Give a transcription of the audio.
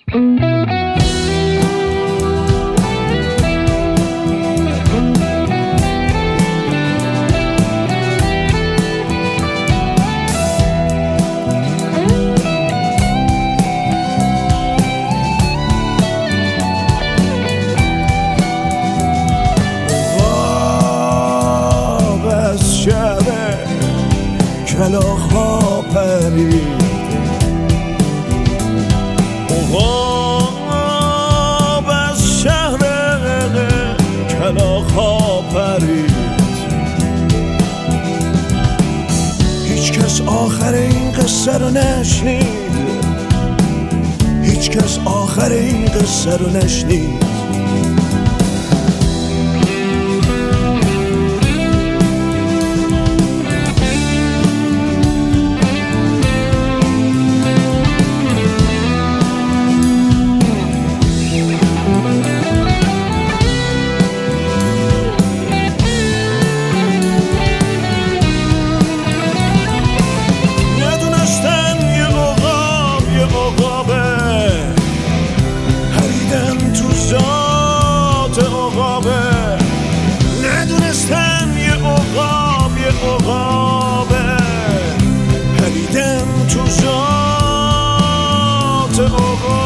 کلاغ‌ها پرید، عقاب از شهر کلاغ‌ها پرید. هیچ کس آخر این قصه رو نشنید، هیچ کس آخر این قصه رو نشنید. ندونستن یه عقابه پریدن تو ذات عقابه.